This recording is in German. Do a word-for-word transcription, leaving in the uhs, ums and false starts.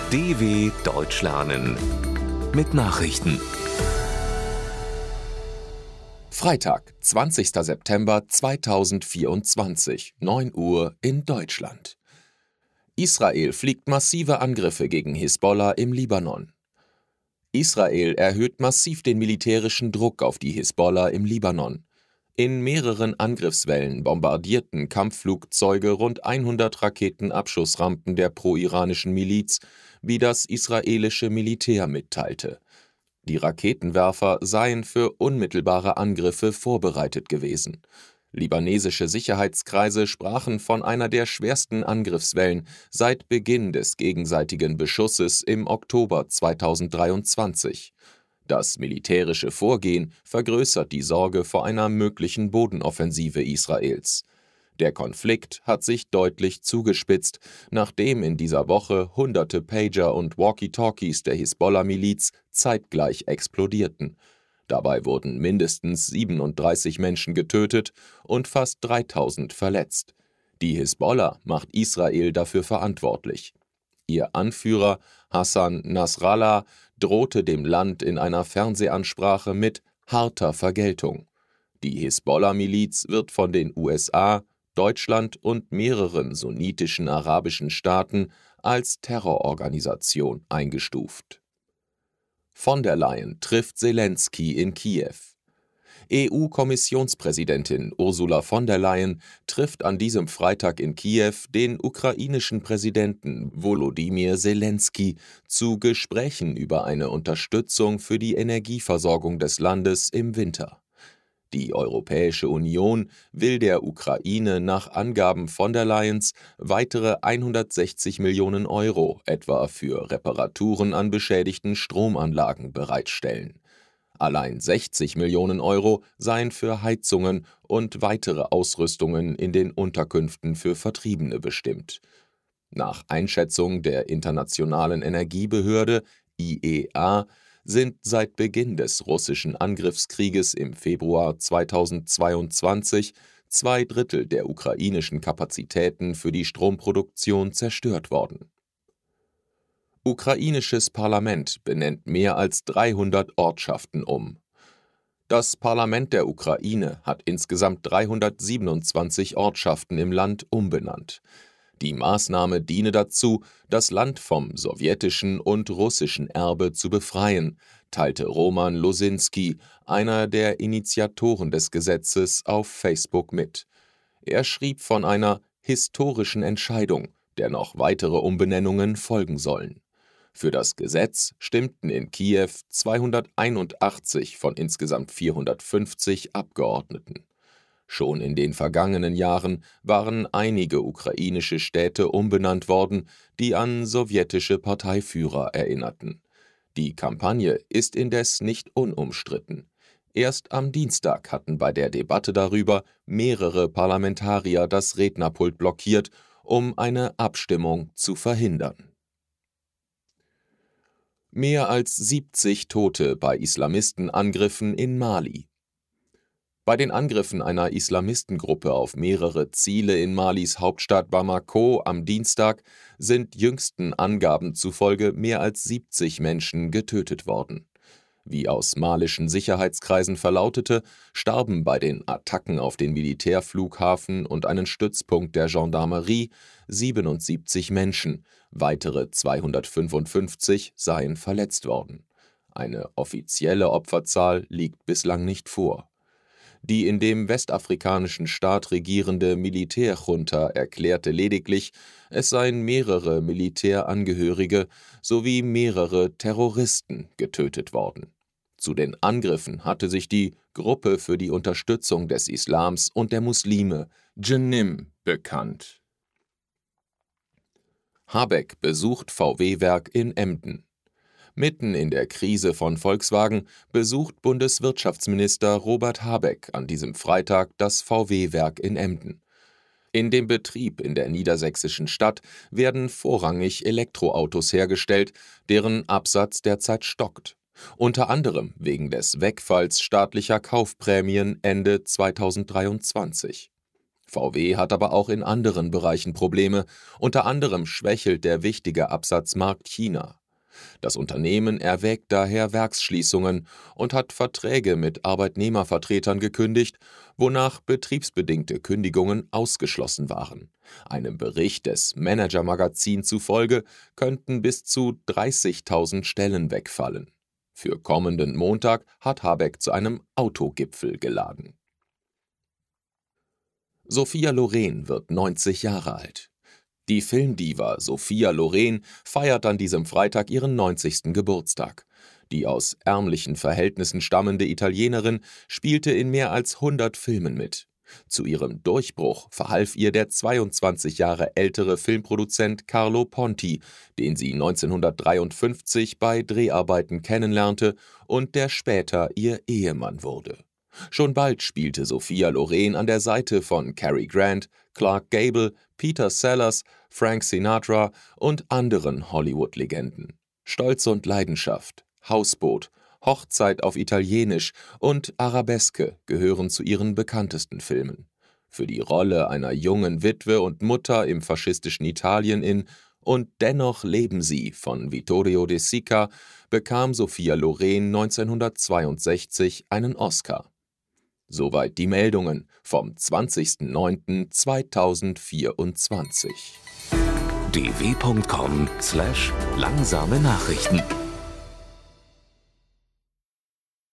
D W Deutsch lernen mit Nachrichten. Freitag, zwanzigster September zweitausendvierundzwanzig, neun Uhr in Deutschland. Israel fliegt massive Angriffe gegen Hisbollah im Libanon. Israel erhöht massiv den militärischen Druck auf die Hisbollah im Libanon. In mehreren Angriffswellen bombardierten Kampfflugzeuge rund hundert Raketenabschussrampen der pro-iranischen Miliz, wie das israelische Militär mitteilte. Die Raketenwerfer seien für unmittelbare Angriffe vorbereitet gewesen. Libanesische Sicherheitskreise sprachen von einer der schwersten Angriffswellen seit Beginn des gegenseitigen Beschusses im Oktober zweitausenddreiundzwanzig. Das militärische Vorgehen vergrößert die Sorge vor einer möglichen Bodenoffensive Israels. Der Konflikt hat sich deutlich zugespitzt, nachdem in dieser Woche hunderte Pager und Walkie-Talkies der Hisbollah-Miliz zeitgleich explodierten. Dabei wurden mindestens siebenunddreißig Menschen getötet und fast dreitausend verletzt. Die Hisbollah macht Israel dafür verantwortlich. Ihr Anführer Hassan Nasrallah drohte dem Land in einer Fernsehansprache mit harter Vergeltung. Die Hisbollah-Miliz wird von den U S A, Deutschland und mehreren sunnitischen arabischen Staaten als Terrororganisation eingestuft. Von der Leyen trifft Selenskyj in Kiew. E U-Kommissionspräsidentin Ursula von der Leyen trifft an diesem Freitag in Kiew den ukrainischen Präsidenten Volodymyr Selenskyj zu Gesprächen über eine Unterstützung für die Energieversorgung des Landes im Winter. Die Europäische Union will der Ukraine nach Angaben von der Leyens weitere hundertsechzig Millionen Euro etwa für Reparaturen an beschädigten Stromanlagen bereitstellen. Allein sechzig Millionen Euro seien für Heizungen und weitere Ausrüstungen in den Unterkünften für Vertriebene bestimmt. Nach Einschätzung der Internationalen Energiebehörde I E A sind seit Beginn des russischen Angriffskrieges im Februar zweitausendzweiundzwanzig zwei Drittel der ukrainischen Kapazitäten für die Stromproduktion zerstört worden. Ukrainisches Parlament benennt mehr als dreihundert Ortschaften um. Das Parlament der Ukraine hat insgesamt dreihundertsiebenundzwanzig Ortschaften im Land umbenannt. Die Maßnahme diene dazu, das Land vom sowjetischen und russischen Erbe zu befreien, teilte Roman Losinski, einer der Initiatoren des Gesetzes, auf Facebook mit. Er schrieb von einer historischen Entscheidung, der noch weitere Umbenennungen folgen sollen. Für das Gesetz stimmten in Kiew zweihunderteinundachtzig von insgesamt vierhundertfünfzig Abgeordneten. Schon in den vergangenen Jahren waren einige ukrainische Städte umbenannt worden, die an sowjetische Parteiführer erinnerten. Die Kampagne ist indes nicht unumstritten. Erst am Dienstag hatten bei der Debatte darüber mehrere Parlamentarier das Rednerpult blockiert, um eine Abstimmung zu verhindern. Mehr als siebzig Tote bei Islamistenangriffen in Mali. Bei den Angriffen einer Islamistengruppe auf mehrere Ziele in Malis Hauptstadt Bamako am Dienstag sind jüngsten Angaben zufolge mehr als siebzig Menschen getötet worden. Wie aus malischen Sicherheitskreisen verlautete, starben bei den Attacken auf den Militärflughafen und einen Stützpunkt der Gendarmerie siebenundsiebzig Menschen, weitere zweihundertfünfundfünfzig seien verletzt worden. Eine offizielle Opferzahl liegt bislang nicht vor. Die in dem westafrikanischen Staat regierende Militärjunta erklärte lediglich, es seien mehrere Militärangehörige sowie mehrere Terroristen getötet worden. Zu den Angriffen hatte sich die Gruppe für die Unterstützung des Islams und der Muslime, Jenim, bekannt. Habeck besucht V W-Werk in Emden. Mitten in der Krise von Volkswagen besucht Bundeswirtschaftsminister Robert Habeck an diesem Freitag das V W-Werk in Emden. In dem Betrieb in der niedersächsischen Stadt werden vorrangig Elektroautos hergestellt, deren Absatz derzeit stockt. Unter anderem wegen des Wegfalls staatlicher Kaufprämien Ende zweitausenddreiundzwanzig. V W hat aber auch in anderen Bereichen Probleme, unter anderem schwächelt der wichtige Absatzmarkt China. Das Unternehmen erwägt daher Werksschließungen und hat Verträge mit Arbeitnehmervertretern gekündigt, wonach betriebsbedingte Kündigungen ausgeschlossen waren. Einem Bericht des Manager-Magazin zufolge könnten bis zu dreißigtausend Stellen wegfallen. Für kommenden Montag hat Habeck zu einem Autogipfel geladen. Sophia Loren wird neunzig Jahre alt. Die Filmdiva Sophia Loren feiert an diesem Freitag ihren neunzigsten Geburtstag. Die aus ärmlichen Verhältnissen stammende Italienerin spielte in mehr als hundert Filmen mit. Zu ihrem Durchbruch verhalf ihr der zweiundzwanzig Jahre ältere Filmproduzent Carlo Ponti, den sie neunzehnhundertdreiundfünfzig bei Dreharbeiten kennenlernte und der später ihr Ehemann wurde. Schon bald spielte Sophia Loren an der Seite von Cary Grant, Clark Gable, Peter Sellers, Frank Sinatra und anderen Hollywood-Legenden. Stolz und Leidenschaft, Hausboot, Hochzeit auf Italienisch und Arabeske gehören zu ihren bekanntesten Filmen. Für die Rolle einer jungen Witwe und Mutter im faschistischen Italien in Und dennoch leben sie von Vittorio De Sica bekam Sophia Loren neunzehnhundertzweiundsechzig einen Oscar. Soweit die Meldungen vom zwanzigsten neunten zweitausendvierundzwanzig. d w punkt com slash langsame Nachrichten